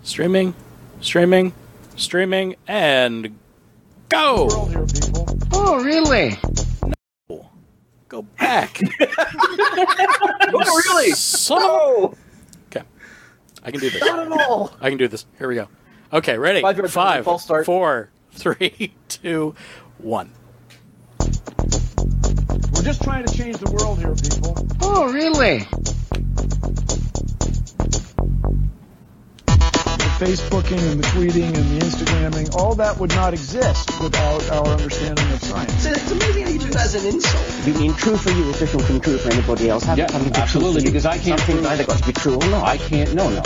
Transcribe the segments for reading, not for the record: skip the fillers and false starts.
Streaming, and go! Oh, really? No. Go back. Oh, really? Son of a... Okay. I can do this. Not at all. I can do this. Here we go. Okay, ready? 5, 4, 3, 2, 1. We're just trying to change the world here, people. Oh, really? The Facebooking and the tweeting and the Instagramming, all that would not exist without our understanding of science. It's amazing how you do that as an insult. You mean true for you is different from true for anybody else? Yeah, absolutely, because I can't think either got to be true or not. I can't, no.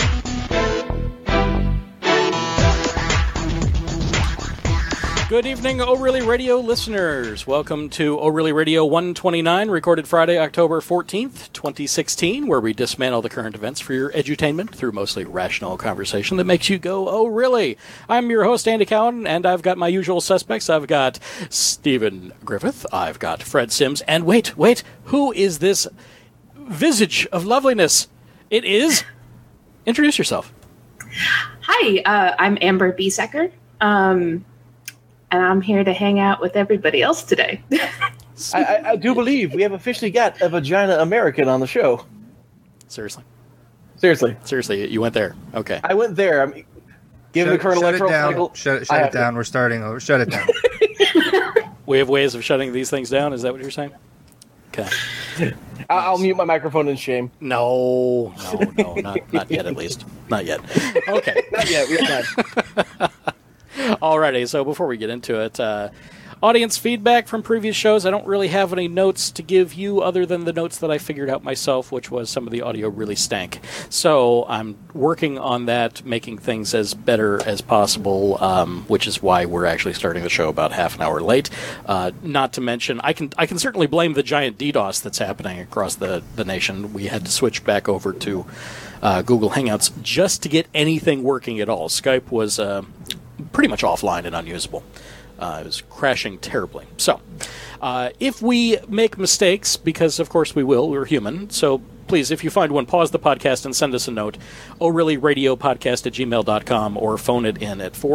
Good evening, Oh Really Radio listeners. Welcome to Oh Really Radio 129, recorded Friday, October 14th, 2016, where we dismantle the current events for your edutainment through mostly rational conversation that makes you go, oh really? I'm your host, Andy Cowan, and I've got my usual suspects. I've got Stephen Griffith, I've got Fred Sims, and wait, who is this visage of loveliness? It is... Introduce yourself. Hi, I'm Amber Biesecker. And I'm here to hang out with everybody else today. I do believe we have officially got a vagina American on the show. Seriously, you went there. Okay. I went there. Give the Colonel Shut it down. Shut it down. We're starting over. Shut it down. We have ways of shutting these things down. Is that what you're saying? Okay. I'll mute my microphone in shame. No, not yet. At least, not yet. Okay, not yet. We have time. Alrighty, so before we get into it, audience feedback from previous shows. I don't really have any notes to give you other than the notes that I figured out myself, which was some of the audio really stank. So I'm working on that, making things as better as possible, which is why we're actually starting the show about half an hour late. Not to mention, I can certainly blame the giant DDoS that's happening across the nation. We had to switch back over to Google Hangouts just to get anything working at all. Skype was... pretty much offline and unusable. It was crashing terribly. So, if we make mistakes, because of course we will, we're human, so please, if you find one, pause the podcast and send us a note, ohreallyradiopodcast@gmail.com, or phone it in at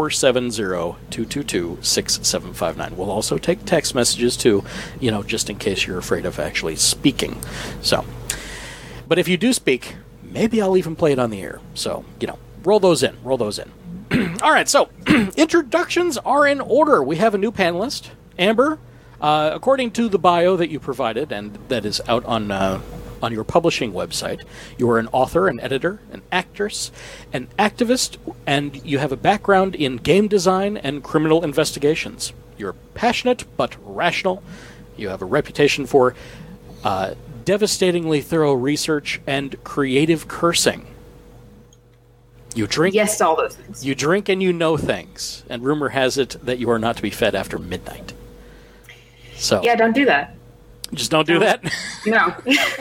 470-222-6759. We'll also take text messages too, just in case you're afraid of actually speaking. So, but if you do speak, maybe I'll even play it on the air. So, roll those in. All right, so introductions are in order. We have a new panelist, Amber. According to the bio that you provided, and that is out on your publishing website, you are an author, an editor, an actress, an activist, and you have a background in game design and criminal investigations. You're passionate but rational. You have a reputation for devastatingly thorough research and creative cursing. You drink. Yes, to all those things. You drink and you know things, and rumor has it that you are not to be fed after midnight. So yeah, don't do that. Just don't do that. No.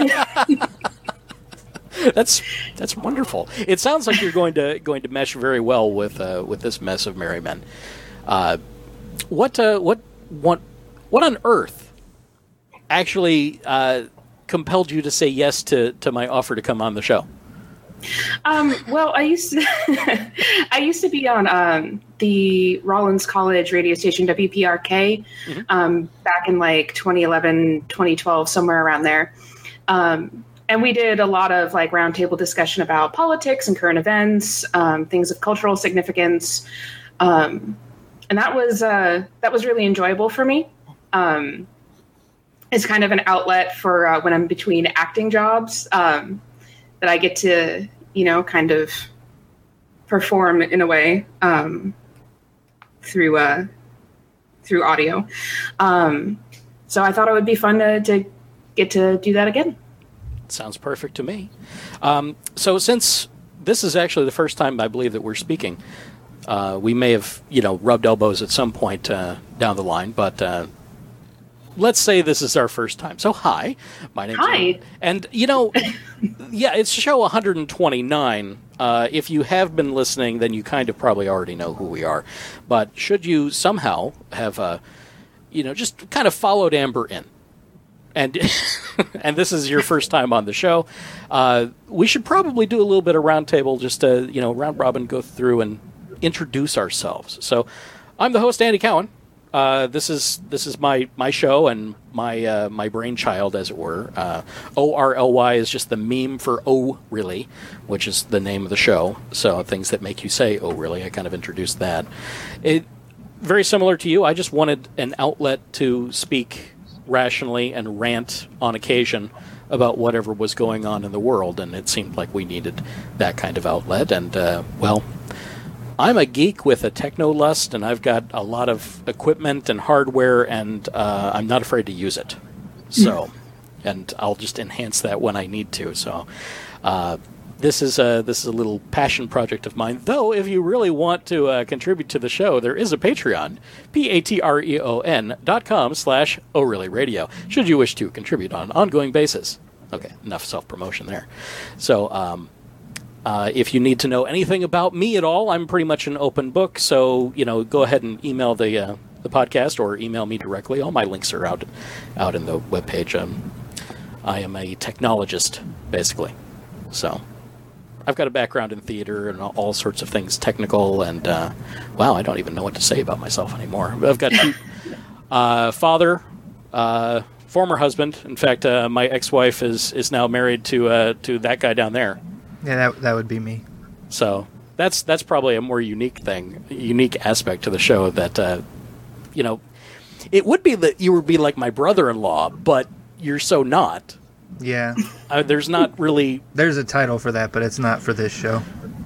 That's wonderful. It sounds like you're going to mesh very well with this mess of merry men. What on earth actually compelled you to say yes to my offer to come on the show? Well, I used to be on the Rollins College radio station WPRK back in like 2011, 2012, somewhere around there. And we did a lot of like roundtable discussion about politics and current events, things of cultural significance, and that was really enjoyable for me. It's kind of an outlet for when I'm between acting jobs. That I get to, kind of perform in a way through audio. So I thought it would be fun to get to do that again. Sounds perfect to me. So since this is actually the first time I believe that we're speaking, we may have, rubbed elbows at some point down the line, but let's say this is our first time. So hi, my name's Hi. And, yeah, it's show 129. If you have been listening, then you kind of probably already know who we are. But should you somehow have, just kind of followed Amber in, and this is your first time on the show, we should probably do a little bit of roundtable, just to, round robin, go through and introduce ourselves. So I'm the host, Andy Cowan. This is my show and my brainchild, as it were. ORLY is just the meme for "Oh Really," which is the name of the show. So things that make you say "Oh really," I kind of introduced that. It very similar to you. I just wanted an outlet to speak rationally and rant on occasion about whatever was going on in the world, and it seemed like we needed that kind of outlet. And well, I'm a geek with a techno-lust, and I've got a lot of equipment and hardware, and I'm not afraid to use it. So, and I'll just enhance that when I need to. So, this is a little passion project of mine. Though, if you really want to contribute to the show, there is a Patreon, patreon.com/ohreallyradio, should you wish to contribute on an ongoing basis. Okay, enough self-promotion there. So, if you need to know anything about me at all, I'm pretty much an open book. So, go ahead and email the podcast or email me directly. All my links are out in the webpage. I am a technologist, basically. So, I've got a background in theater and all sorts of things technical. And, wow, I don't even know what to say about myself anymore. I've got father, former husband. In fact, my ex-wife is now married to that guy down there. Yeah, that would be me. So that's probably a more unique aspect to the show that, it would be that you would be like my brother-in-law, but you're so not. Yeah. There's not really... There's a title for that, but it's not for this show.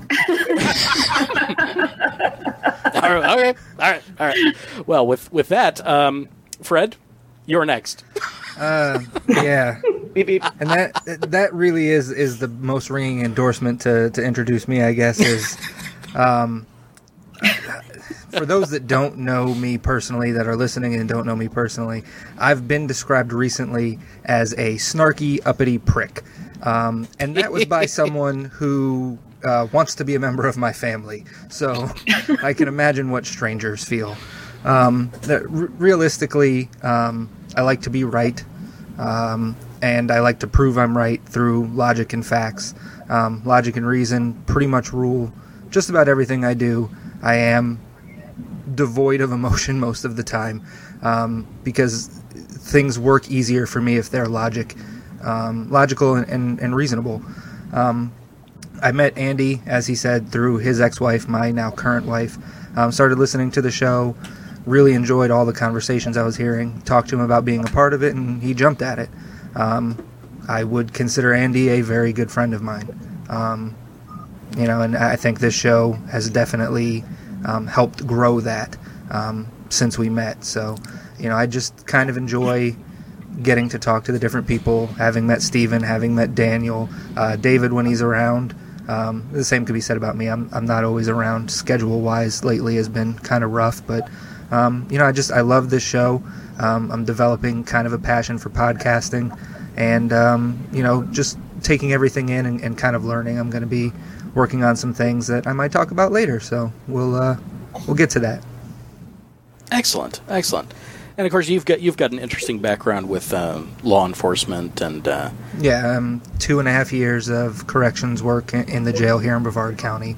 Okay. All right. Well, with that, Fred, you're next. Yeah. Beep, beep. And that really is the most ringing endorsement to introduce me, I guess, is for those that don't know me personally, that are listening and don't know me personally, I've been described recently as a snarky, uppity prick. And that was by someone who wants to be a member of my family. So I can imagine what strangers feel. Realistically, I like to be right. And I like to prove I'm right through logic and facts. Logic and reason pretty much rule just about everything I do. I am devoid of emotion most of the time, because things work easier for me if they're logical and reasonable. I met Andy, as he said, through his ex-wife, my now current wife. Started listening to the show, really enjoyed all the conversations I was hearing, talked to him about being a part of it, and he jumped at it. I would consider Andy a very good friend of mine. And I think this show has definitely helped grow that since we met. So, I just kind of enjoy getting to talk to the different people, having met Steven, having met Daniel, David when he's around. The same could be said about me. I'm not always around schedule-wise. Lately has been kind of rough, but I love this show. I'm developing kind of a passion for podcasting, and just taking everything in and kind of learning. I'm going to be working on some things that I might talk about later, so we'll get to that. Excellent. And of course, you've got an interesting background with law enforcement and 2.5 years of corrections work in the jail here in Brevard County.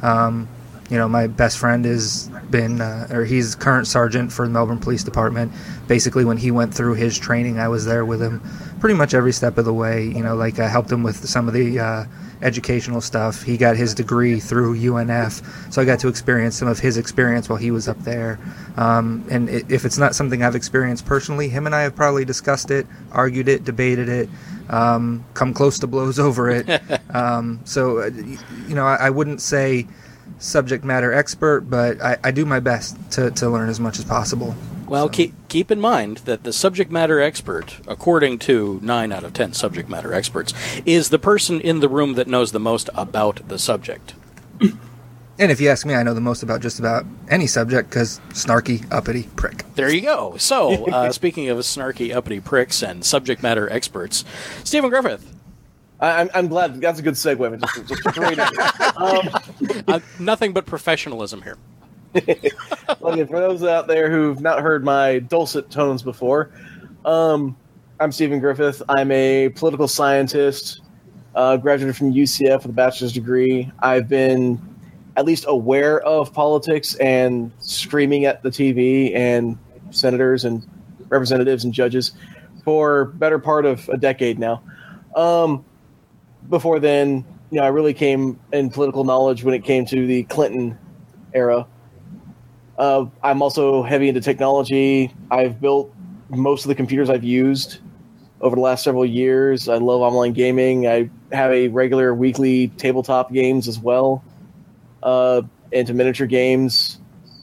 My best friend he's current sergeant for the Melbourne Police Department. Basically, when he went through his training, I was there with him pretty much every step of the way. I helped him with some of the educational stuff. He got his degree through UNF, so I got to experience some of his experience while he was up there. And if it's not something I've experienced personally, him and I have probably discussed it, argued it, debated it, come close to blows over it. I wouldn't say subject matter expert, but I do my best to learn as much as possible. Well, keep in mind that the subject matter expert, according to 9 out of 10 subject matter experts, is the person in the room that knows the most about the subject. And if you ask me, I know the most about just about any subject, because snarky, uppity prick. There you go. So, speaking of snarky, uppity pricks and subject matter experts, Stephen Griffith. I'm glad. That's a good segue. Just great. Nothing but professionalism here. Well, for those out there who've not heard my dulcet tones before, I I'm Stephen Griffith. I'm a political scientist, graduated from UCF with a bachelor's degree. I've been at least aware of politics and screaming at the TV and senators and representatives and judges for better part of a decade now. Before then, I really came in political knowledge when it came to the Clinton era. I'm also heavy into technology. I've built most of the computers I've used over the last several years. I love online gaming. I have a regular weekly tabletop games as well, into miniature games.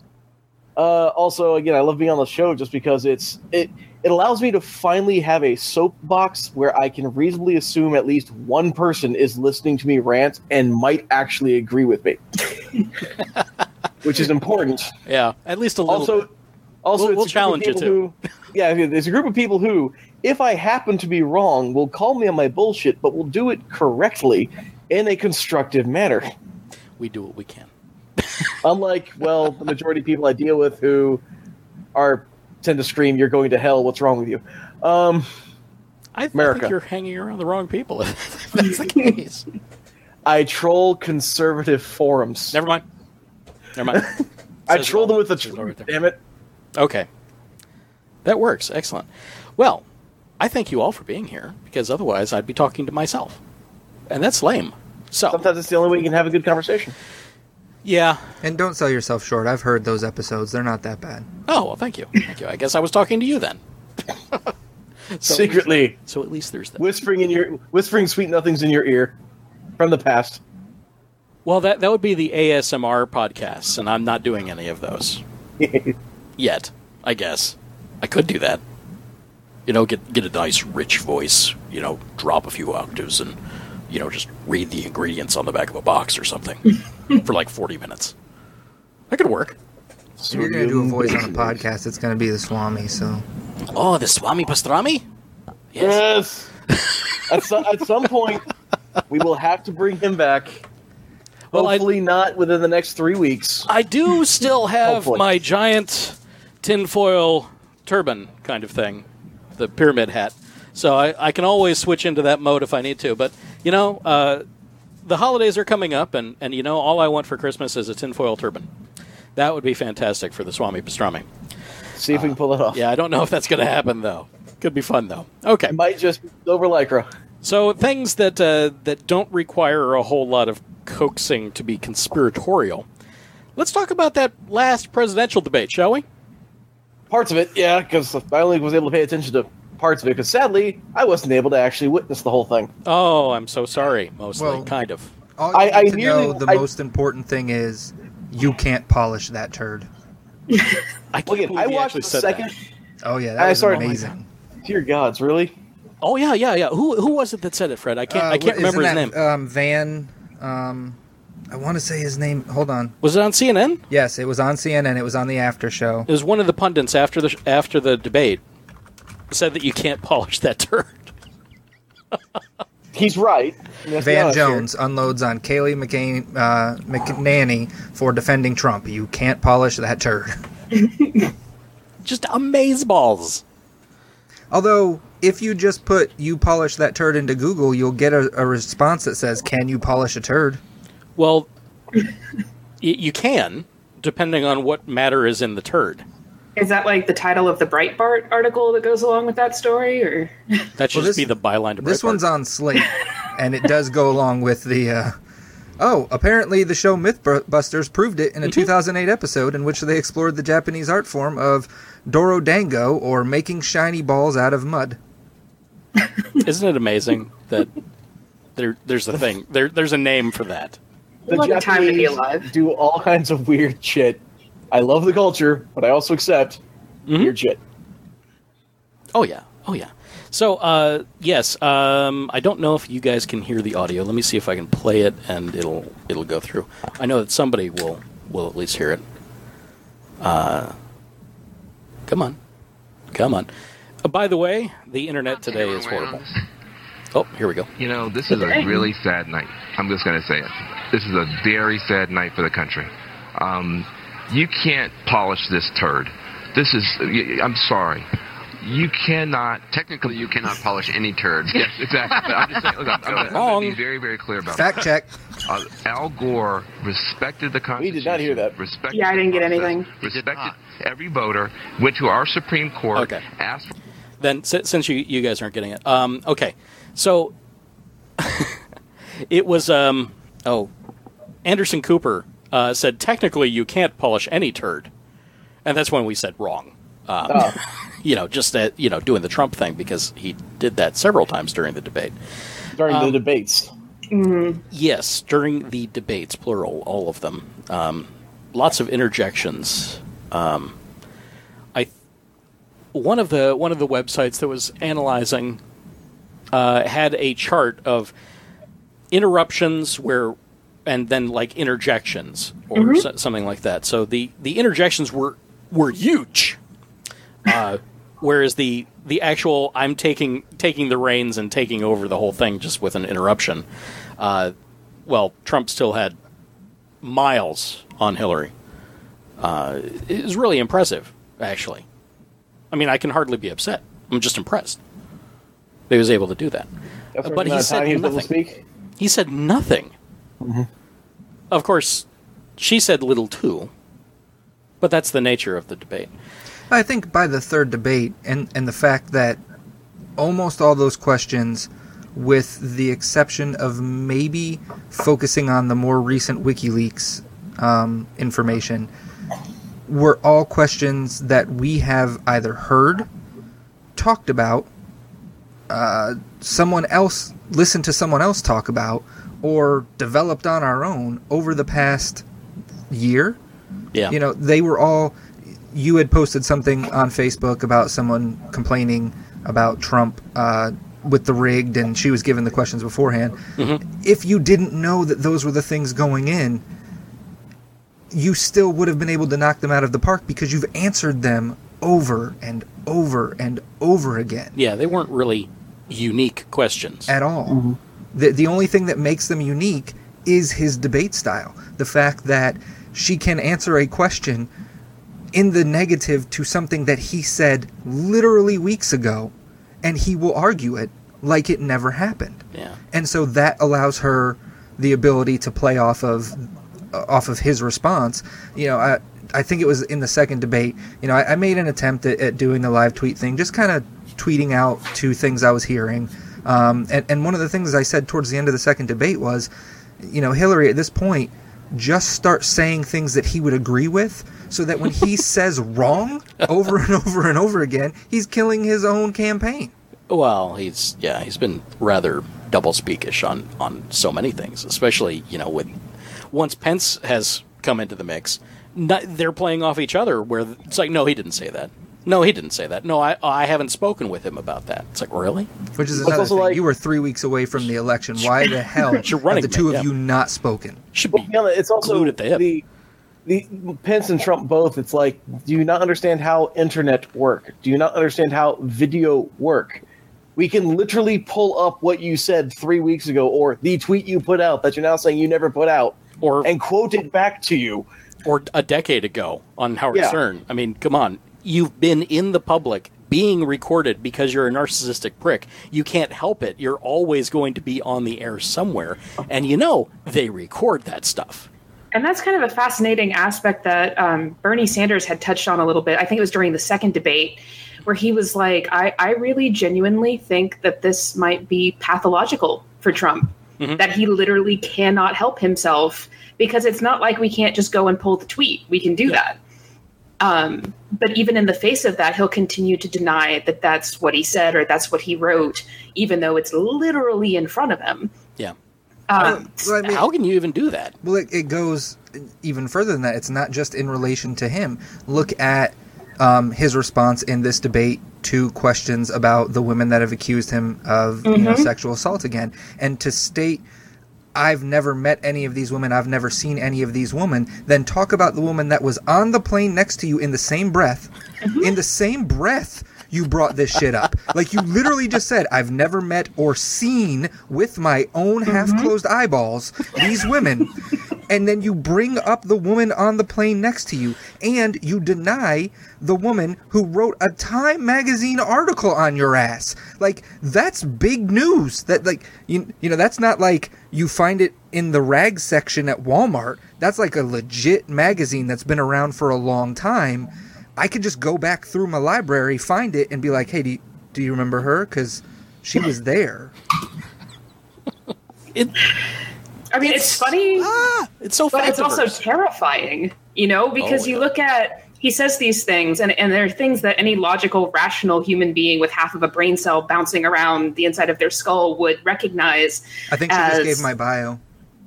Also, again, I love being on the show just because it allows me to finally have a soapbox where I can reasonably assume at least one person is listening to me rant and might actually agree with me, which is important. Yeah, at least a little bit. Also, we'll challenge you too. There's a group of people who, if I happen to be wrong, will call me on my bullshit, but will do it correctly in a constructive manner. We do what we can. Unlike, the majority of people I deal with who tend to scream, "You're going to hell. What's wrong with you?" I think you're hanging around the wrong people. If that's the case. I troll conservative forums. Never mind. I troll them with the truth. Damn it. Okay. That works. Excellent. Well, I thank you all for being here, because otherwise I'd be talking to myself. And that's lame. So sometimes it's the only way you can have a good conversation. Yeah. And don't sell yourself short. I've heard those episodes. They're not that bad. Oh, well, thank you. Thank you. I guess I was talking to you then. Secretly. So at least there's that. Whispering sweet nothings in your ear from the past. Well, that would be the ASMR podcasts, and I'm not doing any of those. Yet, I guess. I could do that. Get a nice, rich voice, drop a few octaves and, just read the ingredients on the back of a box or something for like 40 minutes. That could work. If you're going to do a voice on a podcast, it's going to be the Swami, so... Oh, the Swami Pastrami? Yes! At some point, we will have to bring him back. Well, hopefully not within the next 3 weeks. I do still have my giant tinfoil turban kind of thing, the pyramid hat. So I can always switch into that mode if I need to. But, the holidays are coming up, and all I want for Christmas is a tinfoil turban. That would be fantastic for the Swami Pastrami. See if we can pull it off. Yeah, I don't know if that's going to happen, though. Could be fun, though. Okay. It might just be silver lycra. So things that don't require a whole lot of coaxing to be conspiratorial. Let's talk about that last presidential debate, shall we? Parts of it, yeah, because I only was able to pay attention to parts of it, because sadly, I wasn't able to actually witness the whole thing. Oh, I'm so sorry, mostly, kind of. All you need to know, the most important thing is you can't polish that turd. I watched the second... Oh, yeah, that was amazing. Dear gods, really? Oh, yeah. Who was it that said it, Fred? I can't remember his name. I want to say his name. Hold on. Was it on CNN? Yes, it was on CNN. It was on the after show. It was one of the pundits after the debate said that you can't polish that turd. He's right. Van Jones unloads on Kayleigh McEnany for defending Trump. You can't polish that turd. Just amazeballs. Although, if you just put "you polish that turd" into Google, you'll get a response that says, "Can you polish a turd?" Well, you can, depending on what matter is in the turd. Is that like the title of the Breitbart article that goes along with that story, or that should just be the byline to Breitbart? This one's on Slate, and it does go along with the. Apparently the show Mythbusters proved it in a 2008 episode in which they explored the Japanese art form of Dorodango, or making shiny balls out of mud. Isn't it amazing that there's a thing? There's a name for that. The Japanese time to be alive. Do all kinds of weird shit. I love the culture, but I also accept weird shit. Oh, yeah. So, yes, I don't know if you guys can hear the audio. Let me see if I can play it, and it'll go through. I know that somebody will at least hear it. Come on. By the way, the internet today is horrible. Oh, here we go. This is a really sad night. I'm just going to say it. This is a very sad night for the country. You can't polish this turd. I'm sorry. you cannot. Technically, you cannot polish any turd. Yes, exactly. But I'm just saying. Look, I'm going to be very, very clear about Fact check. Al Gore respected the Constitution. We did not hear that. Respected Yeah, I didn't get process, anything. Respected every voter. Went to our Supreme Court. Okay. Asked for Then, since you guys aren't getting it, okay. So it was Anderson Cooper said technically you can't polish any turd, and that's when we said wrong. Just that doing the Trump thing because he did that several times during the debate. During the debates. Yes, during the debates, plural, all of them. Lots of interjections. One of the websites that was analyzing had a chart of interruptions and then like interjections or something like that. So the interjections were huge, whereas the actual I'm taking the reins and taking over the whole thing just with an interruption. Trump still had miles on Hillary. It was really impressive, actually. I mean, I can hardly be upset. I'm just impressed that he was able to do that. But he said nothing. He said nothing. Mm-hmm. Of course, she said little too, but that's the nature of the debate. I think by the third debate, and the fact that almost all those questions, with the exception of maybe focusing on the more recent WikiLeaks information, were all questions that we have either heard, talked about, someone else listened to someone else talk about, or developed on our own over the past year. Yeah. They were all... You had posted something on Facebook about someone complaining about Trump with the rigged, and she was given the questions beforehand. Mm-hmm. If you didn't know that those were the things going in, you still would have been able to knock them out of the park because you've answered them over and over and over again. Yeah, they weren't really unique questions. At all. Mm-hmm. The only thing that makes them unique is his debate style. The fact that she can answer a question in the negative to something that he said literally weeks ago, and he will argue it like it never happened. Yeah. And so that allows her the ability to play off of his response. I think it was in the second debate, I made an attempt at doing the live tweet thing, just kind of tweeting out two things I was hearing. And one of the things I said towards the end of the second debate was, Hillary, at this point, just start saying things that he would agree with, so that when he says wrong over and over and over again, he's killing his own campaign. Well, he's been rather double-speakish on so many things, especially, once Pence has come into the mix, they're playing off each other where it's like, no, he didn't say that. No, he didn't say that. No, I haven't spoken with him about that. It's like, really? Which is another thing. You were 3 weeks away from the election. Why the hell have the two of you not spoken? Should be it's also glued at the hip. The Pence and Trump both, it's like, do you not understand how internet work? Do you not understand how video work? We can literally pull up what you said 3 weeks ago, or the tweet you put out that you're now saying you never put out, and quote it back to you. Or a decade ago on Howard Stern. I mean, come on. You've been in the public being recorded because you're a narcissistic prick. You can't help it. You're always going to be on the air somewhere. And they record that stuff. And that's kind of a fascinating aspect that Bernie Sanders had touched on a little bit. I think it was during the second debate where he was like, I really genuinely think that this might be pathological for Trump, that he literally cannot help himself, because it's not like we can't just go and pull the tweet. We can do that. But even in the face of that, he'll continue to deny that that's what he said or that's what he wrote, even though it's literally in front of him. Yeah. How can you even do that? Well, it goes even further than that. It's not just in relation to him. Look at his response in this debate to questions about the women that have accused him of sexual assault again. And to state, I've never met any of these women, I've never seen any of these women, then talk about the woman that was on the plane next to you in the same breath. In the same breath, you brought this shit up. Like, you literally just said, I've never met or seen with my own half-closed eyeballs these women. and then you bring up the woman on the plane next to you, and you deny the woman who wrote a Time magazine article on your ass. Like, that's big news. That, like, you know, that's not like you find it in the rags section at Walmart. That's like a legit magazine that's been around for a long time. I could just go back through my library, find it, and be like, hey, do you remember her? Because she was there. It's funny. It's so but fun. it's also terrifying, you know, because you look at, he says these things, and there are things that any logical, rational human being with half of a brain cell bouncing around the inside of their skull would recognize. I think she just gave my bio.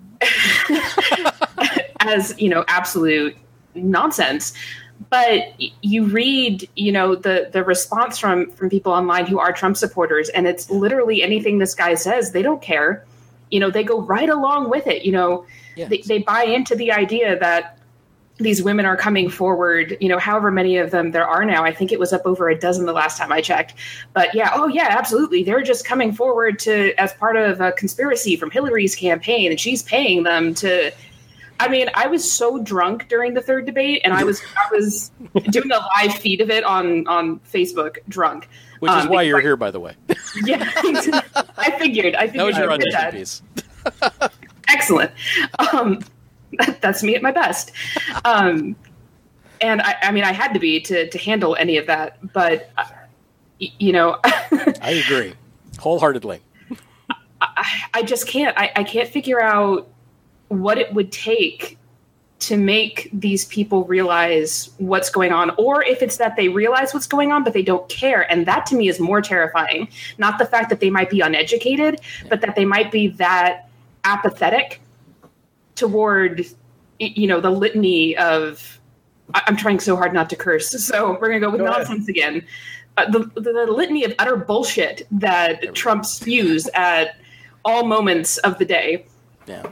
As, you know, absolute nonsense. But you read, you know, the response from people online who are Trump supporters, and it's literally anything this guy says, they don't care. You know, they go right along with it. You know, they buy into the idea that these women are coming forward, you know, however many of them there are now. I think it was up over a dozen the last time I checked. But yeah, absolutely. They're just coming forward as part of a conspiracy from Hillary's campaign, and she's paying them to. I mean, I was so drunk during the third debate, and I was doing a live feed of it on Facebook, drunk. Which is why you're here, by the way. Yeah, I figured. That was your audition piece. Excellent. That's me at my best. And I mean, I had to be to handle any of that, but you know, I agree wholeheartedly. I just can't. I can't figure out what it would take to make these people realize what's going on, or if it's that they realize what's going on, but they don't care. And that to me is more terrifying. Not the fact that they might be uneducated, but that they might be that apathetic toward, you know, the litany of, I'm trying so hard not to curse, so we're going to go with nonsense again. The litany of utter bullshit that Trump spews at all moments of the day. Yeah.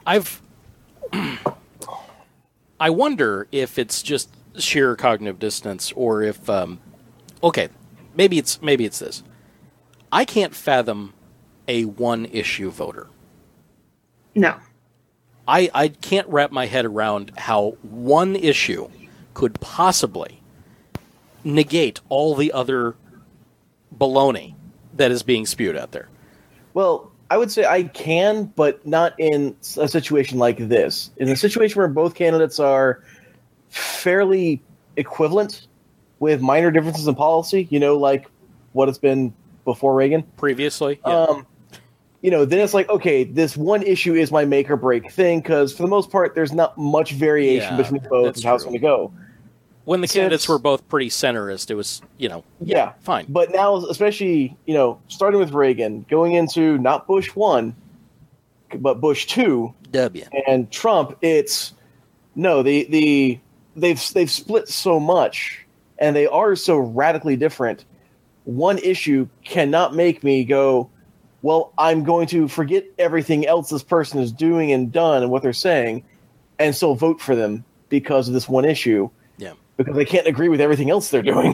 I wonder if it's just sheer cognitive dissonance, or if maybe it's this. I can't fathom a one-issue voter. No. I can't wrap my head around how one issue could possibly negate all the other baloney that is being spewed out there. Well, I would say I can, but not in a situation like this. In a situation where both candidates are fairly equivalent with minor differences in policy, you know, like what it's been before Reagan. Previously, yeah. You know, then it's like, okay, this one issue is my make or break thing, because for the most part, there's not much variation between both of how it's going to go. When the candidates were both pretty centrist, it was, you know, fine. But now, especially, you know, starting with Reagan, going into not Bush 1, but Bush 2, and Trump, it's no, they've split so much, and they are so radically different. One issue cannot make me go, well, I'm going to forget everything else this person is doing and done and what they're saying, and still vote for them because of this one issue. Yeah. Because they can't agree with everything else they're doing.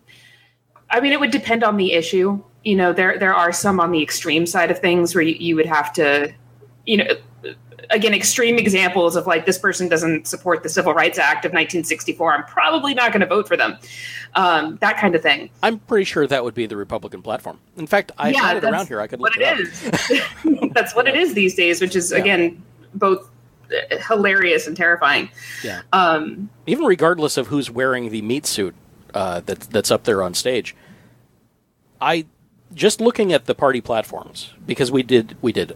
I mean, it would depend on the issue. You know, there are some on the extreme side of things where you would have to, you know, again, extreme examples of like, this person doesn't support the Civil Rights Act of 1964. I'm probably not going to vote for them. That kind of thing. I'm pretty sure that would be the Republican platform. In fact, I had it around here. I could look it up. That's what it is these days, which is, again, both hilarious and terrifying. Yeah. Even regardless of who's wearing the meat suit that's up there on stage, I just looking at the party platforms, because we did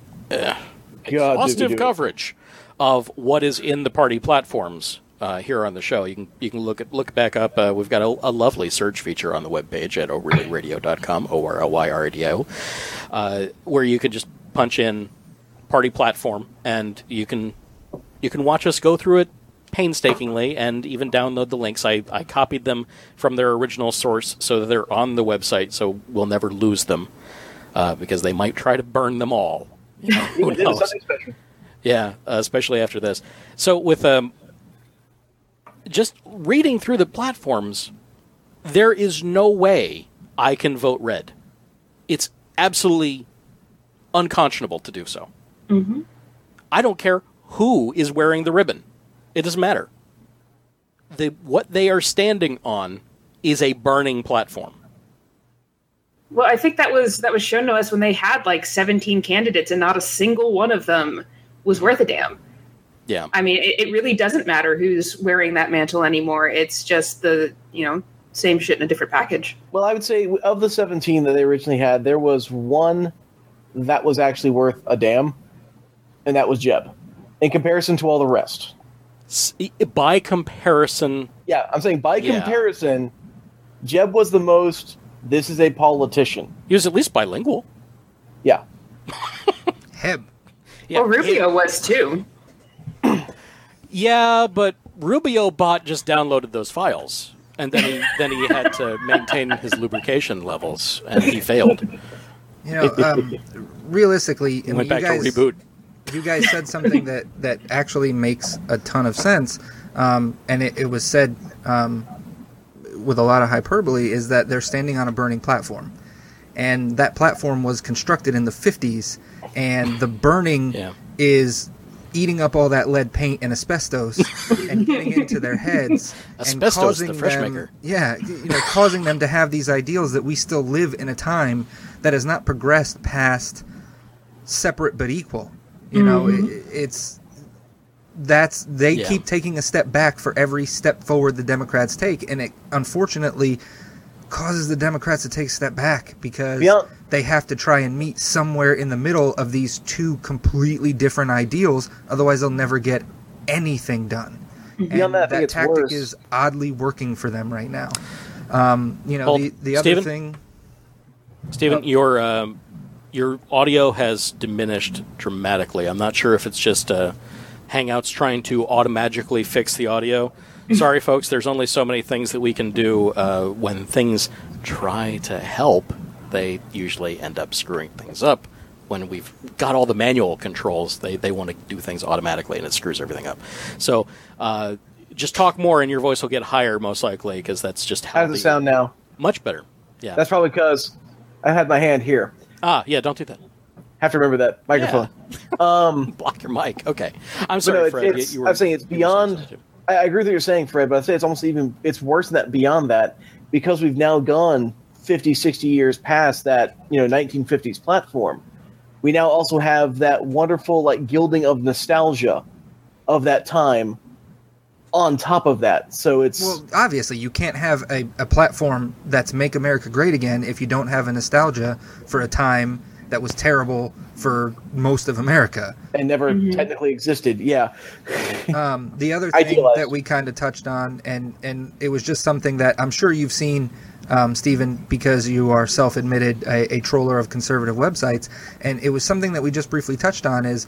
exhaustive coverage of what is in the party platforms here on the show. You can look back up. We've got a lovely search feature on the webpage at o'reillyradio.com, ORLYRADIO, where you can just punch in party platform, and you can watch us go through it painstakingly and even download the links. I copied them from their original source so that they're on the website, so we'll never lose them, because they might try to burn them all. You know, who knows? Yeah, especially after this. So with just reading through the platforms, there is no way I can vote red. It's absolutely unconscionable to do so. Mm-hmm. I don't care who is wearing the ribbon. It doesn't matter. What they are standing on is a burning platform. Well, I think that was shown to us when they had like 17 candidates and not a single one of them was worth a damn. Yeah. I mean, it really doesn't matter who's wearing that mantle anymore. It's just the, same shit in a different package. Well, I would say of the 17 that they originally had, there was one that was actually worth a damn, and that was Jeb, in comparison to all the rest. By comparison... Yeah, I'm saying by comparison, Jeb was the most, this is a politician. He was at least bilingual. Yeah. Him. Yeah, well, Rubio was too. Yeah, but Rubio bot just downloaded those files, and then he had to maintain his lubrication levels, and he failed. Realistically, he went back to reboot. You guys said something that actually makes a ton of sense, and it was said with a lot of hyperbole, is that they're standing on a burning platform. And that platform was constructed in the 50s, and the burning is eating up all that lead paint and asbestos and getting into their heads. Asbestos, and causing the fresh them, maker. Yeah, causing them to have these ideals that we still live in a time that has not progressed past separate but equal. They keep taking a step back for every step forward the Democrats take, and it unfortunately causes the Democrats to take a step back because they have to try and meet somewhere in the middle of these two completely different ideals. Otherwise, they'll never get anything done. Beyond that, I think it's tactic worse. is oddly working for them right now. The other thing, Stephen, your audio has diminished dramatically. I'm not sure if it's just Hangouts trying to automatically fix the audio. Sorry, folks, there's only so many things that we can do. When things try to help, they usually end up screwing things up. When we've got all the manual controls, they want to do things automatically, and it screws everything up. So just talk more, and your voice will get higher, most likely, because that's just how... How does it sound now? Much better, yeah. That's probably because I had my hand here. Yeah, don't do that. Have to remember that microphone. Yeah. Block your mic. Okay. I'm sorry, Fred. I'm saying it's beyond... I agree with what you're saying, Fred, but I'd say it's almost it's worse than that, beyond that, because we've now gone 50, 60 years past that, 1950s platform. We now also have that wonderful, gilding of nostalgia of that time on top of that. So it's... Well, obviously, you can't have a platform that's Make America Great Again if you don't have a nostalgia for a time that was terrible for most of America. And never technically existed, yeah. The other thing that we kind of touched on, and it was just something that I'm sure you've seen, Stephen, because you are self-admitted a troller of conservative websites, and it was something that we just briefly touched on is,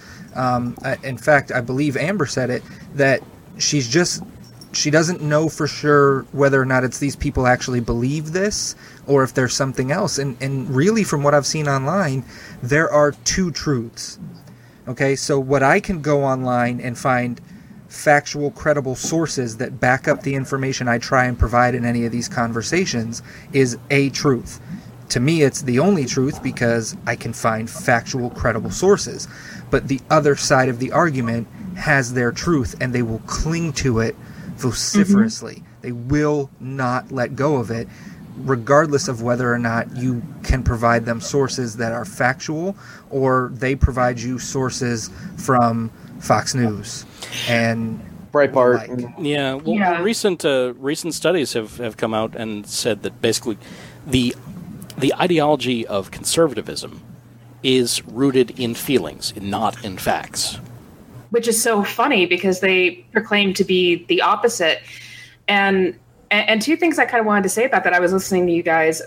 in fact, I believe Amber said it, that she doesn't know for sure whether or not it's these people actually believe this or if there's something else. And really, from what I've seen online, there are two truths. Okay, so what I can go online and find factual, credible sources that back up the information I try and provide in any of these conversations is a truth. To me, it's the only truth because I can find factual, credible sources. But the other side of the argument has their truth, and they will cling to it vociferously. They will not let go of it, regardless of whether or not you can provide them sources that are factual or they provide you sources from Fox News and Breitbart. Yeah, recent studies have come out and said that basically the ideology of conservatism is rooted in feelings, not in facts. Which is so funny because they proclaim to be the opposite. And two things I kind of wanted to say about that. I was listening to you guys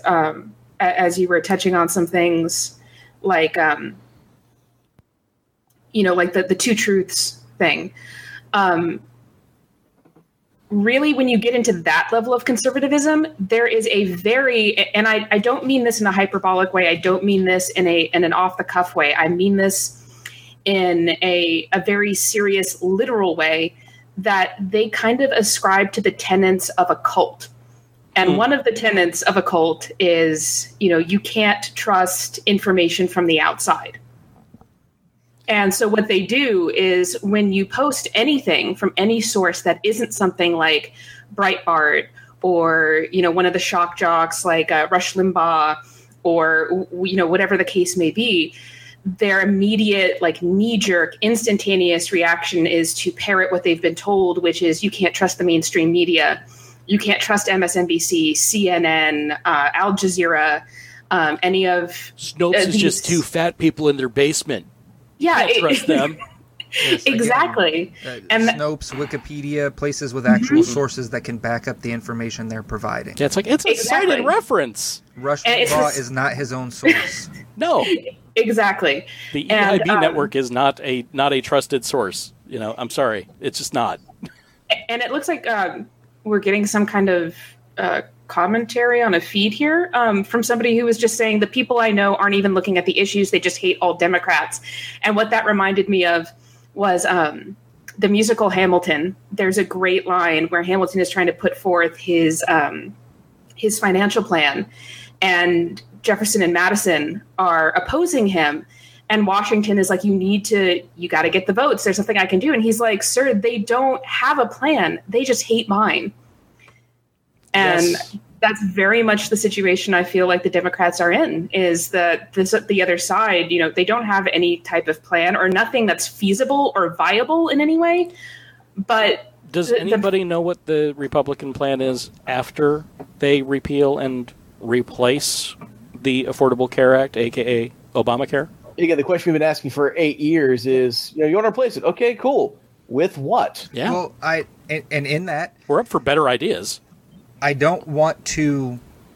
as you were touching on some things like, like the two truths thing. Really, when you get into that level of conservatism, there is a very, and I don't mean this in a hyperbolic way. I don't mean this in an off the cuff way. I mean this in a very serious, literal way, that they kind of ascribe to the tenets of a cult. And one of the tenets of a cult is, you can't trust information from the outside. And so what they do is when you post anything from any source that isn't something like Breitbart or, one of the shock jocks like Rush Limbaugh or, whatever the case may be, their immediate, knee-jerk, instantaneous reaction is to parrot what they've been told, which is you can't trust the mainstream media. You can't trust MSNBC, CNN, Al Jazeera, any of... Snopes is just two fat people in their basement. Yeah. Can't trust them. Yes, exactly. Again, And Snopes, Wikipedia, places with actual sources that can back up the information they're providing. Yeah, it's a cited reference. Rush Limbaugh is not his own source. No. Exactly. The EIB network is not a trusted source. I'm sorry. It's just not. And it looks like we're getting some kind of commentary on a feed here from somebody who was just saying the people I know aren't even looking at the issues. They just hate all Democrats. And what that reminded me of was the musical Hamilton. There's a great line where Hamilton is trying to put forth his financial plan, and Jefferson and Madison are opposing him. And Washington is like, you got to get the votes. There's nothing I can do. And he's like, sir, they don't have a plan. They just hate mine. And that's very much the situation I feel like the Democrats are in, is that the other side, they don't have any type of plan or nothing that's feasible or viable in any way. But does anybody know what the Republican plan is after they repeal and replace the Affordable Care Act, a.k.a. Obamacare? Again, the question we've been asking for 8 years is, you want to replace it. Okay, cool. With what? Yeah. Well, and in that... We're up for better ideas. I don't want to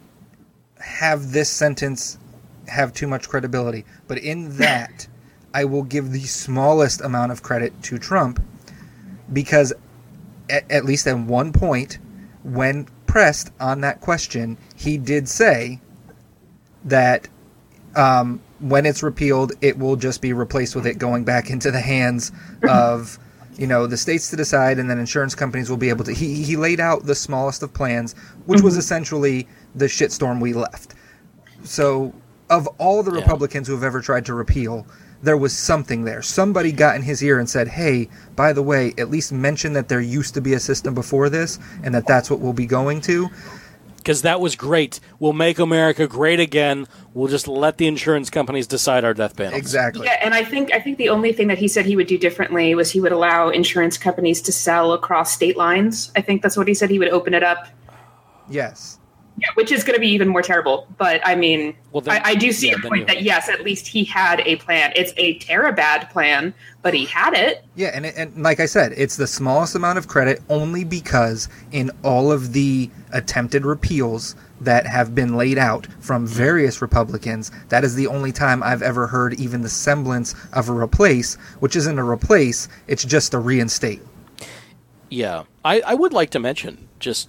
have this sentence have too much credibility, but in that, I will give the smallest amount of credit to Trump, because at least at one point, when pressed on that question, he did say that when it's repealed, it will just be replaced with it going back into the hands of... the states to decide, and then insurance companies will be able to... He laid out the smallest of plans, which was essentially the shitstorm we left. So, of all the Republicans who have ever tried to repeal, there was something there. Somebody got in his ear and said, hey, by the way, at least mention that there used to be a system before this, and that's what we'll be going to. Because that was great. We'll make America great again. We'll just let the insurance companies decide our death panels. Exactly. Yeah, and I think the only thing that he said he would do differently was he would allow insurance companies to sell across state lines. I think that's what he said. He would open it up. Yes. Yeah, which is going to be even more terrible. But I mean, I do see a point that, yes, at least he had a plan. It's a bad plan, but he had it. Yeah, and like I said, it's the smallest amount of credit only because in all of the attempted repeals that have been laid out from various Republicans, that is the only time I've ever heard even the semblance of a replace, which isn't a replace, it's just a reinstate. Yeah. I would like to mention just,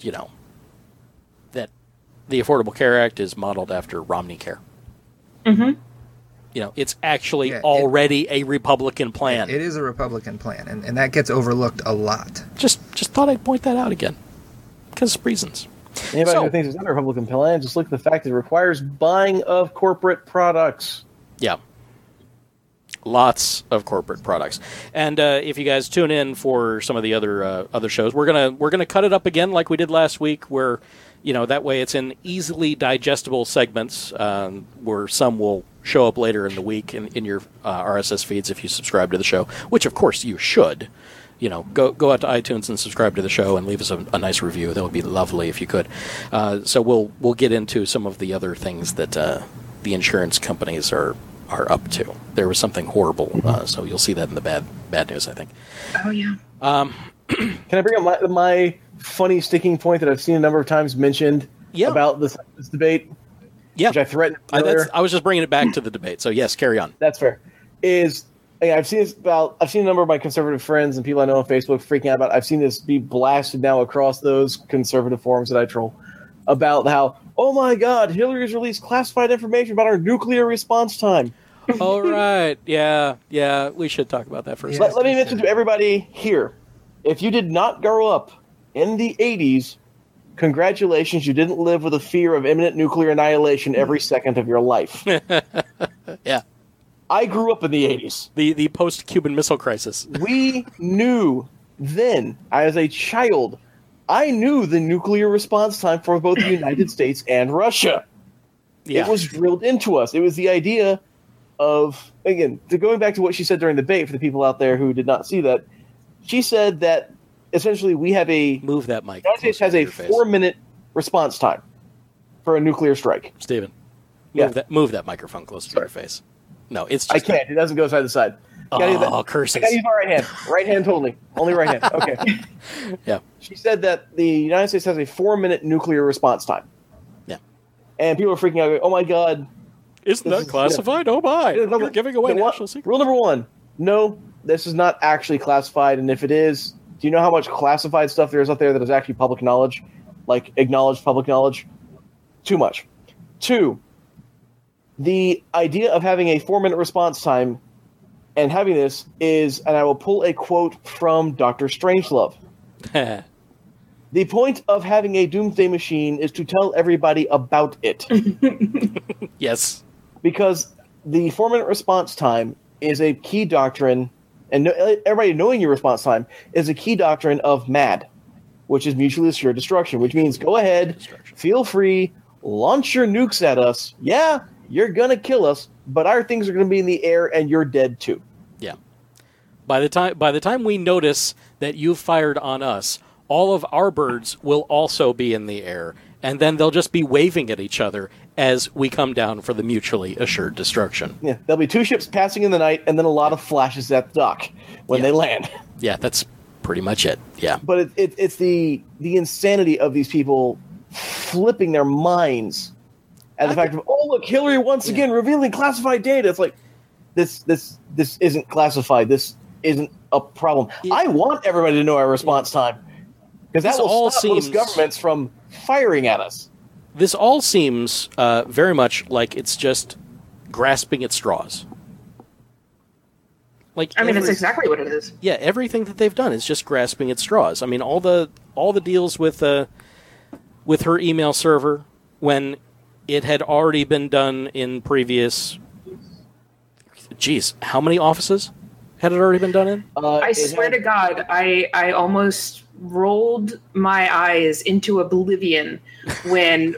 that the Affordable Care Act is modeled after Romney Care. Mm-hmm. It's actually already a Republican plan. It is a Republican plan, and that gets overlooked a lot. Just thought I'd point that out again, because of reasons. Anybody who thinks it's not a Republican plan, just look at the fact that it requires buying of corporate products. Yeah. Lots of corporate products. And if you guys tune in for some of the other shows, we're gonna cut it up again like we did last week, where that way it's in easily digestible segments, where some will show up later in the week in your RSS feeds if you subscribe to the show, which of course you should. Go out to iTunes and subscribe to the show and leave us a nice review. That would be lovely if you could. So we'll get into some of the other things that the insurance companies are up to. There was something horrible, so you'll see that in the bad news, I think. Oh yeah. Can I bring up my funny sticking point that I've seen a number of times mentioned about this debate? Yeah, which I threatened earlier. I was just bringing it back to the debate. So yes, carry on. That's fair. I've seen a number of my conservative friends and people I know on Facebook freaking out about. I've seen this be blasted now across those conservative forums that I troll about how, oh my God, Hillary's released classified information about our nuclear response time. All right, yeah, we should talk about that first. Let me mention to everybody here: if you did not grow up in the 80s, congratulations, you didn't live with a fear of imminent nuclear annihilation every second of your life. Yeah. I grew up in the 80s. The post-Cuban Missile Crisis. We knew then, as a child, I knew the nuclear response time for both the United States and Russia. Yeah. It was drilled into us. It was the idea of, again, going back to what she said during the debate for the people out there who did not see that, she said that essentially we have a... Move that mic. The United States has a 4-minute response time for a nuclear strike. Steven, Yeah. move that microphone closer to your face. No, it's just... I can't. It doesn't go side to side. Curses. I gotta use my right hand. Right hand only. Only right hand. Okay. Yeah. She said that the United States has a 4-minute nuclear response time. Yeah. And people are freaking out. Oh my God. Isn't that classified? Oh my. You're giving away national secrets. Rule number 1. No, this is not actually classified. And if it is, do you know how much classified stuff there is out there that is actually public knowledge? Like acknowledged public knowledge? Too much. 2, the idea of having a 4-minute response time and having this is, and I will pull a quote from Dr. Strangelove. The point of having a doomsday machine is to tell everybody about it. Yes. Because the 4-minute response time is a key doctrine, and everybody knowing your response time is a key doctrine of MAD, which is mutually assured destruction, which means go ahead, feel free, launch your nukes at us. Yeah, you're going to kill us, but our things are going to be in the air and you're dead too. Yeah. By the time we notice that you've fired on us, all of our birds will also be in the air, and then they'll just be waving at each other as we come down for the mutually assured destruction. Yeah, there'll be 2 ships passing in the night, and then a lot of flashes at the dock when they land. Yeah, that's pretty much it. Yeah. But it's the insanity of these people flipping their minds at the fact of, oh look, Hillary once again revealing classified data. It's like this isn't classified. This isn't a problem. I want everybody to know our response time, because that will stop most governments from firing at us. This all seems very much like it's just grasping at straws. Like, I mean, it's exactly what it is. Yeah, everything that they've done is just grasping at straws. I mean, all the deals with her email server, when it had already been done in previous... Geez, how many offices had it already been done in? I swear to God, I almost rolled my eyes into oblivion when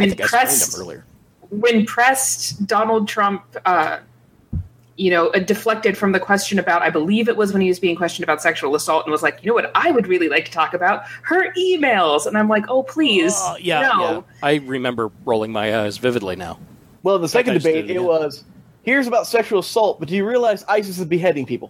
pressed Donald Trump, deflected from the question about, I believe it was when he was being questioned about sexual assault, and was like, you know what, I would really like to talk about her emails. And I'm like, oh, please. No. Yeah. I remember rolling my eyes vividly now. Well, the second debate, it was, here's about sexual assault, but do you realize ISIS is beheading people?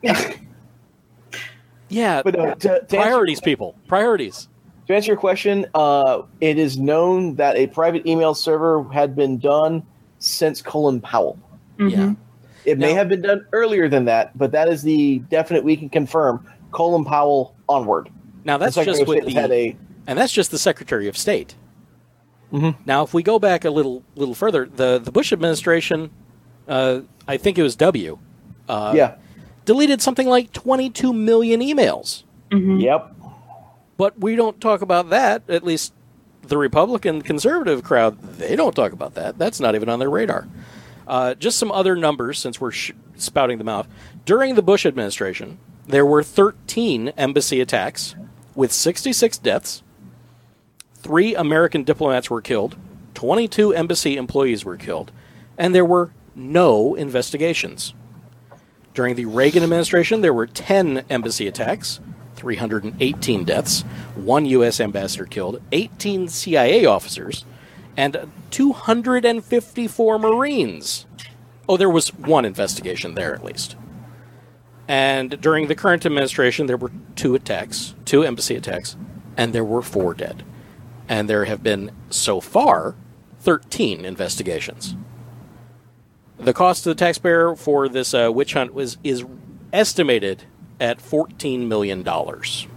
Yeah, but priorities, people. Priorities. To answer your question, it is known that a private email server had been done since Colin Powell. Mm-hmm. Yeah. It may have been done earlier than that, but that is the definite we can confirm. Colin Powell onward. Now that's just with and that's just the Secretary of State. Mm-hmm. Now, if we go back a little further, the Bush administration, I think it was W. Deleted something like 22 million emails. Mm-hmm. Yep. But we don't talk about that, at least the Republican conservative crowd, they don't talk about that. That's not even on their radar. Just some other numbers, since we're spouting them out. During the Bush administration, there were 13 embassy attacks with 66 deaths. 3 American diplomats were killed. 22 embassy employees were killed. And there were no investigations. During the Reagan administration, there were 10 embassy attacks, 318 deaths, 1 U.S. ambassador killed, 18 CIA officers, and 254 Marines. Oh, there was 1 investigation there, at least. And during the current administration, there were 2 embassy attacks, and there were 4 dead. And there have been, so far, 13 investigations. The cost to the taxpayer for this witch hunt is estimated at $14 million. $14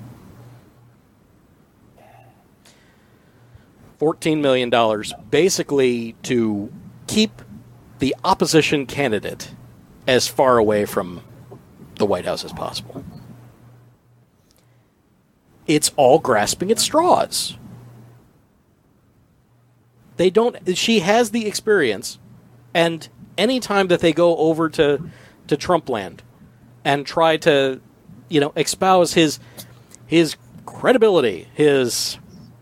million, basically to keep the opposition candidate as far away from the White House as possible. It's all grasping at straws. She has the experience, and anytime that they go over to Trump land and try to, espouse his credibility, his...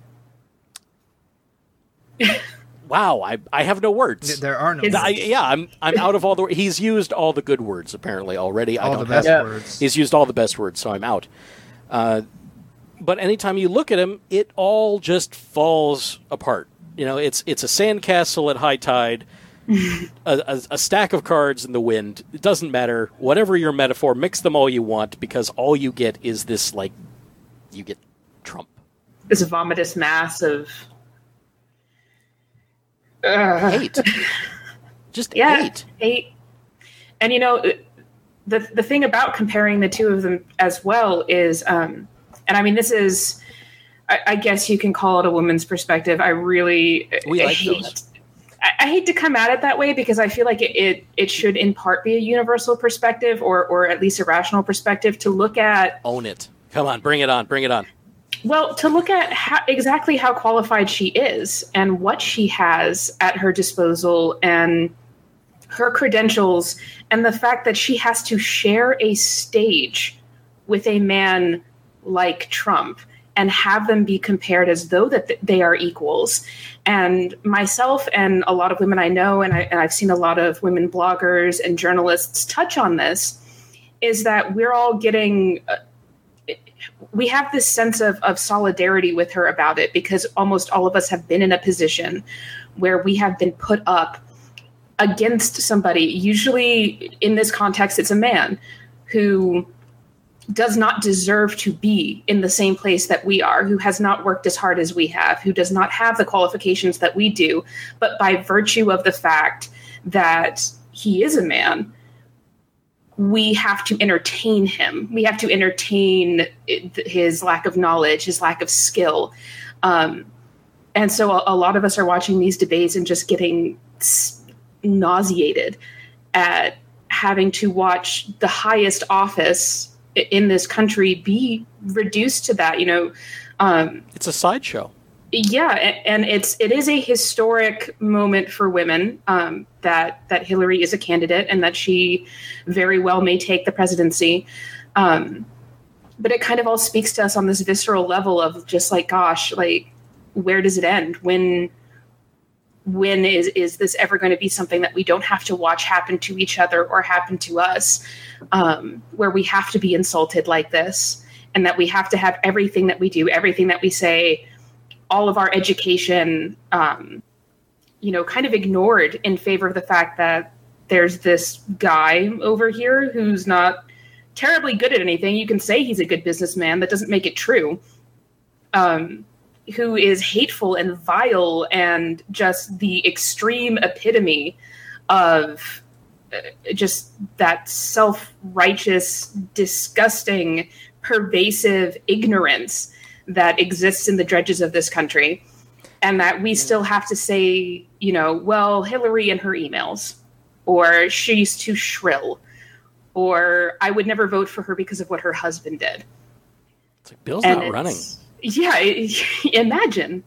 Wow, I have no words. There are no words. I'm out of all the... He's used all the good words, apparently, already. All the best words. He's used all the best words, so I'm out. But anytime you look at him, it all just falls apart. It's a sandcastle at high tide, a stack of cards in the wind. It doesn't matter. Whatever your metaphor, mix them all you want, because all you get is this, you get Trump. This vomitous mass of... hate. Just hate. And the thing about comparing the two of them as well is, and I mean, this is, I guess you can call it a woman's perspective. I hate to come at it that way, because I feel like it should in part be a universal perspective, or at least a rational perspective, to look at. Own it. Come on, bring it on. Well, to look at exactly how qualified she is and what she has at her disposal and her credentials, and the fact that she has to share a stage with a man like Trump and have them be compared as though that they are equals. And myself and a lot of women I know, and I've seen a lot of women bloggers and journalists touch on this, is that we're all getting... we have this sense of solidarity with her about it, because almost all of us have been in a position where we have been put up against somebody. Usually in this context, it's a man who does not deserve to be in the same place that we are, who has not worked as hard as we have, who does not have the qualifications that we do. But by virtue of the fact that he is a man, we have to entertain him. We have to entertain his lack of knowledge, his lack of skill. And so a lot of us are watching these debates and just getting nauseated at having to watch the highest office in this country be reduced to that. It's a sideshow. Yeah, and it is a historic moment for women, that Hillary is a candidate and that she very well may take the presidency. But it kind of all speaks to us on this visceral level of just gosh, where does it end? When is this ever going to be something that we don't have to watch happen to each other or happen to us, where we have to be insulted like this, and that we have to have everything that we do, everything that we say, all of our education, kind of ignored in favor of the fact that there's this guy over here who's not terribly good at anything. You can say he's a good businessman. That doesn't make it true. Who is hateful and vile and just the extreme epitome of just that self-righteous, disgusting, pervasive ignorance that exists in the dredges of this country, and that we still have to say, well, Hillary and her emails, or she's too shrill, or I would never vote for her because of what her husband did. It's like Bill's not running. Yeah, imagine,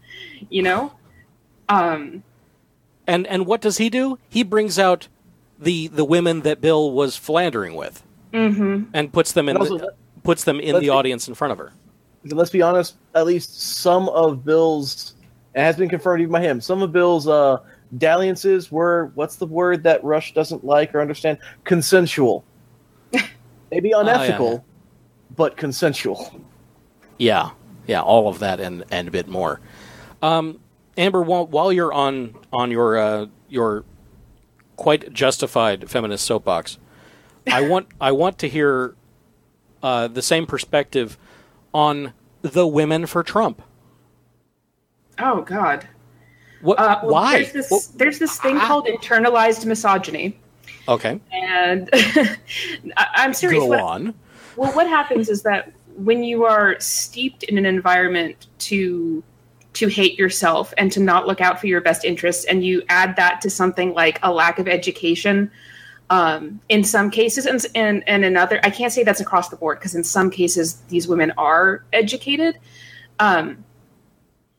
And what does he do? He brings out the women that Bill was philandering with, and puts them in the audience in front of her. Let's be honest, at least some of Bill's, it has been confirmed even by him, some of Bill's dalliances were, what's the word that Rush doesn't like or understand? Consensual. Maybe unethical, but consensual. Yeah, all of that and a bit more. Amber, while you're on your quite justified feminist soapbox, I want to hear the same perspective on the women for Trump. Oh God! Why? There's this thing called internalized misogyny. Okay. And I'm serious. Go on. Well, what happens is that when you are steeped in an environment to hate yourself and to not look out for your best interests, and you add that to something like a lack of education, in some cases, and in other, I can't say that's across the board, because in some cases these women are educated.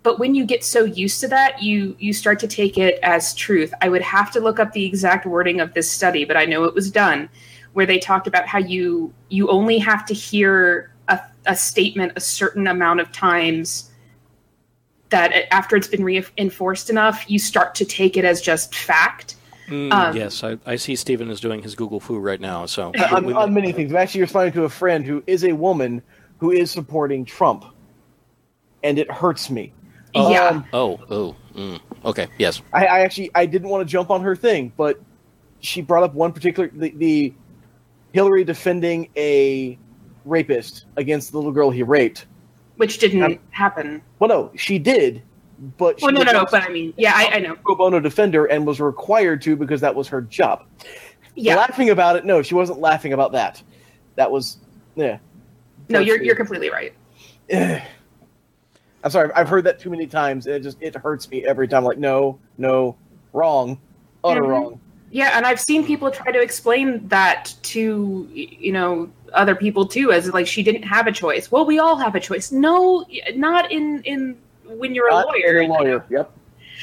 But when you get so used to that, you start to take it as truth. I would have to look up the exact wording of this study, but I know it was done, where they talked about how you only have to hear a statement a certain amount of times, that after it's been reinforced enough, you start to take it as just fact. Yes, I see Stephen is doing his Google Foo right now. So on many things. I'm actually responding to a friend who is a woman who is supporting Trump, and it hurts me. Yeah. Okay. Yes. I didn't want to jump on her thing, but she brought up one particular the Hillary defending a rapist against the little girl he raped, which didn't happen. Well, no, she did, but she no. But I mean, yeah, I know. Pro bono defender and was required to because that was her job. Yeah. Laughing about it, no, she wasn't laughing about that. That was, yeah. No, you're completely right. I'm sorry, I've heard that too many times, and it hurts me every time. Like, no, wrong, utter wrong. Yeah, and I've seen people try to explain that to other people too, as like she didn't have a choice. Well, we all have a choice. No, not in when you're a lawyer. You're a lawyer. Yep.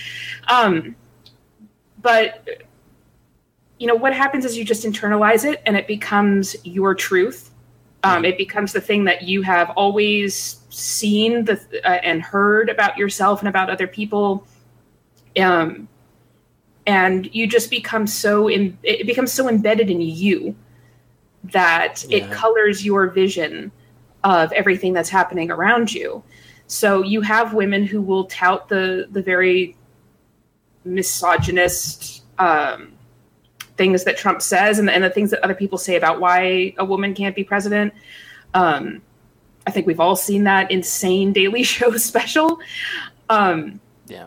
But what happens is you just internalize it, and it becomes your truth. It becomes the thing that you have always seen and heard about yourself and about other people. And you just become it becomes so embedded in you that it colors your vision of everything that's happening around you. So you have women who will tout the very misogynist things that Trump says and the things that other people say about why a woman can't be president. I think we've all seen that insane Daily Show special. And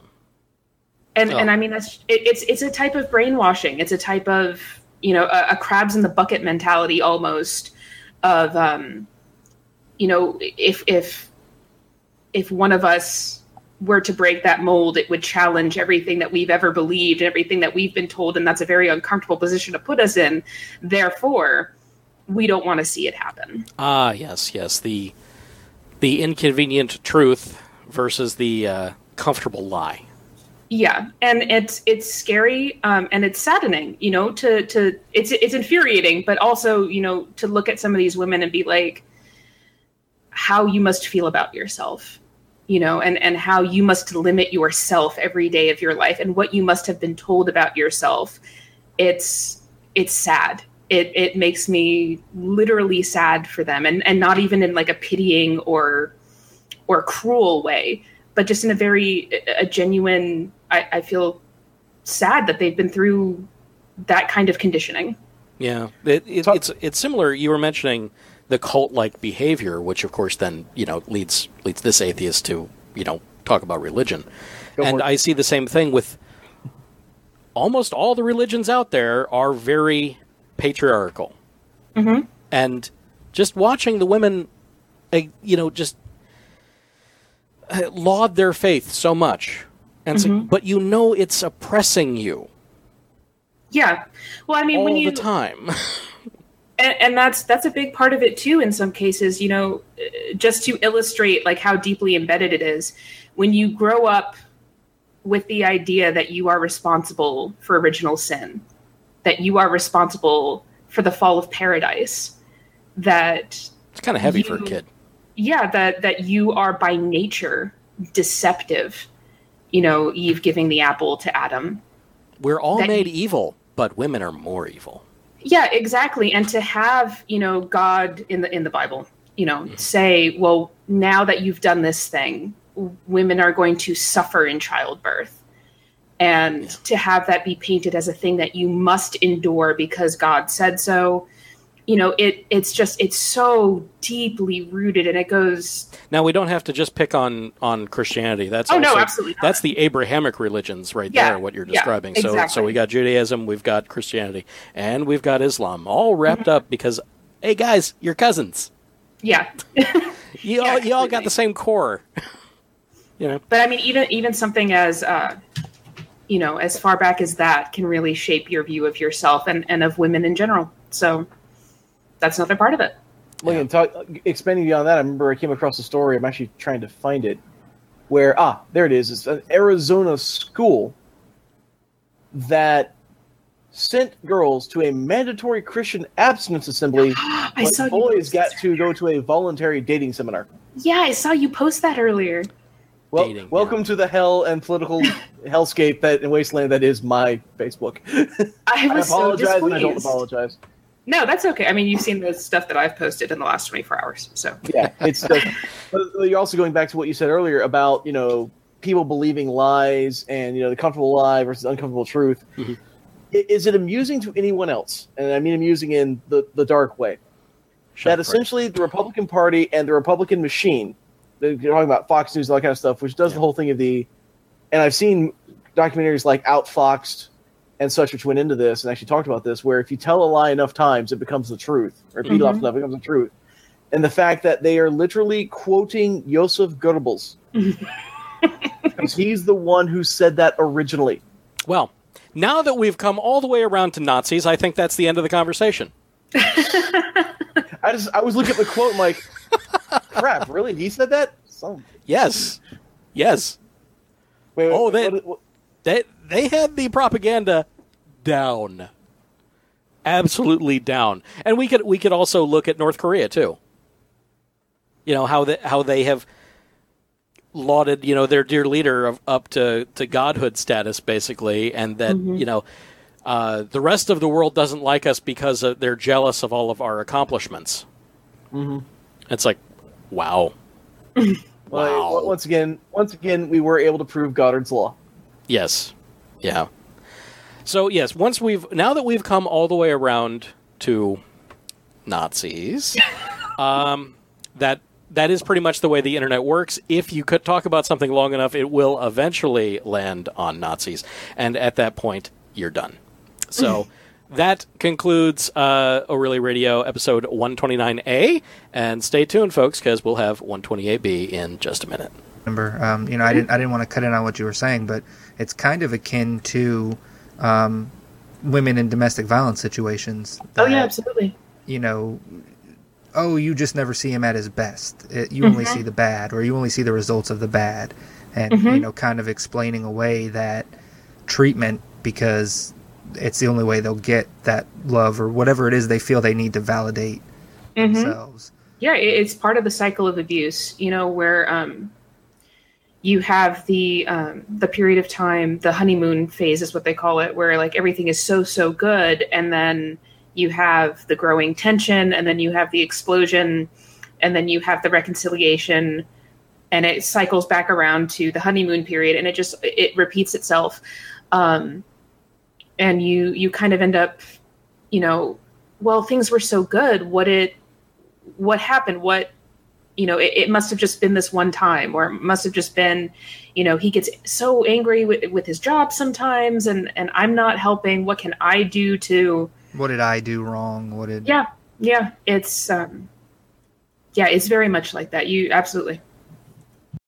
I mean, it's a type of brainwashing. It's a type of, a crabs in the bucket mentality almost of, if one of us were to break that mold, it would challenge everything that we've ever believed and everything that we've been told. And that's a very uncomfortable position to put us in. Therefore, we don't want to see it happen. Yes. The inconvenient truth versus the comfortable lie. Yeah, and it's scary and it's saddening, it's infuriating, but also, to look at some of these women and be like, how you must feel about yourself, and how you must limit yourself every day of your life and what you must have been told about yourself. It's sad. It makes me literally sad for them, and not even in like a pitying or cruel way, but just in a genuine, I feel sad that they've been through that kind of conditioning. Yeah, it's similar. You were mentioning the cult-like behavior, which of course then leads this atheist to talk about religion, and I see the same thing with almost all the religions out there are very patriarchal, and just watching the women, just laud their faith so much, and but it's oppressing you. Yeah, well, I mean, all when the time. And that's a big part of it too. In some cases, just to illustrate like how deeply embedded it is, when you grow up with the idea that you are responsible for original sin, that you are responsible for the fall of paradise, that it's kind of heavy for a kid. Yeah, that you are by nature deceptive. Eve giving the apple to Adam. We're all made evil, but women are more evil. Yeah, exactly. And to have, God in the Bible, say, well, now that you've done this thing, women are going to suffer in childbirth. And to have that be painted as a thing that you must endure because God said so, it's so deeply rooted, and it goes. Now, we don't have to just pick on Christianity. That's no, absolutely not. That's the Abrahamic religions right there, what you're describing. Yeah, exactly. So we got Judaism, we've got Christianity, and we've got Islam, all wrapped up because, hey guys, you're cousins. Yeah. you all got the same core. But I mean, even something as as far back as that can really shape your view of yourself and of women in general. So that's another part of it. Well, expanding beyond that, I remember I came across a story. I'm actually trying to find it. where there it is. It's an Arizona school that sent girls to a mandatory Christian abstinence assembly, but boys got to go to a voluntary dating seminar. Yeah, I saw you post that earlier. Well, welcome to the hell and political hellscape and wasteland that is my Facebook. I apologize, and I don't apologize. No, that's okay. I mean, you've seen the stuff that I've posted in the last 24 hours, so yeah, it's. But you're also going back to what you said earlier about people believing lies and the comfortable lie versus uncomfortable truth. Mm-hmm. Is it amusing to anyone else? And I mean amusing in the dark way. That essentially the Republican Party and the Republican machine, you're talking about Fox News and all that kind of stuff, which does the whole thing of and I've seen documentaries like Outfoxed and such, which went into this and actually talked about this, where if you tell a lie enough times, it becomes the truth. Or repeat often enough, it becomes the truth. And the fact that they are literally quoting Joseph Goebbels. Because he's the one who said that originally. Well, now that we've come all the way around to Nazis, I think that's the end of the conversation. I was looking at the quote and like, crap, really? He said that? Yes. Wait, they had the propaganda down. Absolutely down. And we could also look at North Korea too. How they have lauded, their dear leader up to godhood status, basically, and that, the rest of the world doesn't like us because they're jealous of all of our accomplishments. Mm-hmm. It's like, wow. Wow. Well, once again, we were able to prove Goddard's law. Yes. Yeah. So, yes, now that we've come all the way around to Nazis, that is pretty much the way the internet works. If you could talk about something long enough, it will eventually land on Nazis. And at that point, you're done. So that concludes O'Reilly Radio episode 129A. And stay tuned, folks, because we'll have 128B in just a minute. Remember, I didn't want to cut in on what you were saying, but it's kind of akin to women in domestic violence situations. That, yeah, absolutely. You just never see him at his best. You only see the bad, or you only see the results of the bad. And, kind of explaining away that treatment because it's the only way they'll get that love or whatever it is they feel they need to validate themselves. Yeah, it's part of the cycle of abuse, where you have the period of time, the honeymoon phase is what they call it, where like everything is so good, and then you have the growing tension, and then you have the explosion, and then you have the reconciliation, and it cycles back around to the honeymoon period, and it repeats itself. And you kind of end up, well, things were so good. What happened? It must have just been this one time, or it must have just been, he gets so angry with his job sometimes, and I'm not helping. What can I do to... What did I do wrong? Yeah. It's, it's very much like that. You absolutely.